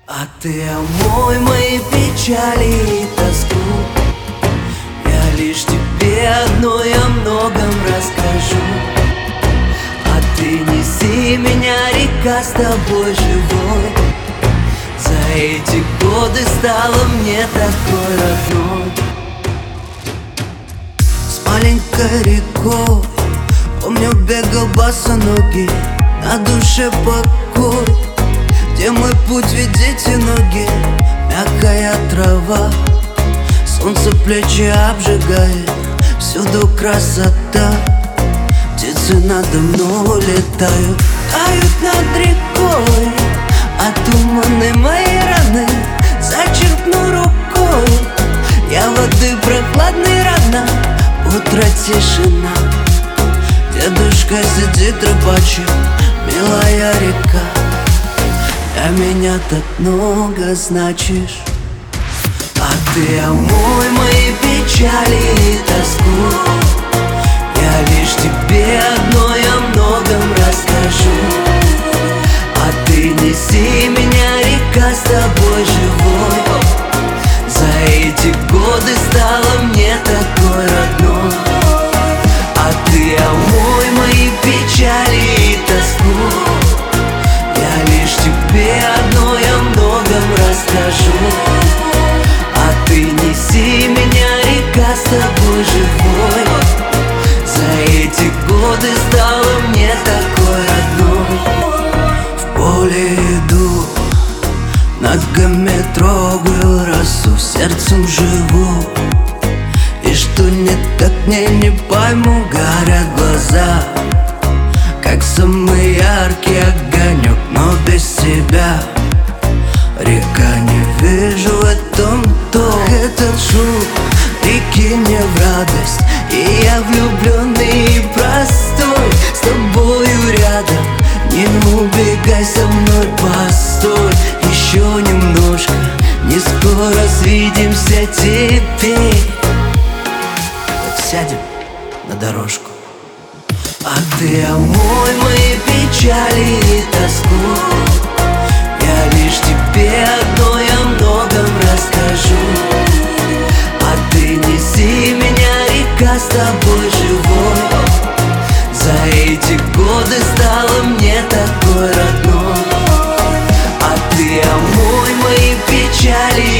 А ты омой мои печали и тоску. Я лишь тебе одной о многом расскажу. А ты неси меня, река, с тобой живой. За эти годы стала мне такой родной. С маленькой рекой, помню, бегал босоногий, на душе покой. Где мой путь, ведите ноги, мягкая трава, солнце плечи обжигает, всюду красота. Птицы надо мной летают, тают над рекой, а туманы мои раны зачерпну рукой. Я воды прохладной рано, утро тишина. Дедушка сидит рыбачит, милая река. Для меня так много значишь. А ты омой мои печали и тоску. Я лишь тебе одной о многом расскажу. А ты неси меня, река, с тобой живой. За эти годы стала мне такой родной. А ты омой мои печали и тоску. Я лишь тебе одной о многом расскажу. А ты неси меня, река, с тобой живой. За эти годы стала мне такой родной. В поле иду, ногами трогаю росу, сердцем живу. И что не так, не пойму, горят глаза, как самый яркий огонек, но без тебя. Река, не вижу в этом то. Этот шум реки мне в радость, и я влюбленный и простой. С тобою рядом, не убегай со мной, постой. Еще немножко, не скоро свидимся теперь. Так сядем на дорожку. А ты омой мои печали и тоску. Я лишь тебе одной о многом расскажу. А ты неси меня, река, с тобой живой. За эти годы стала мне такой родной. А ты омой мои печали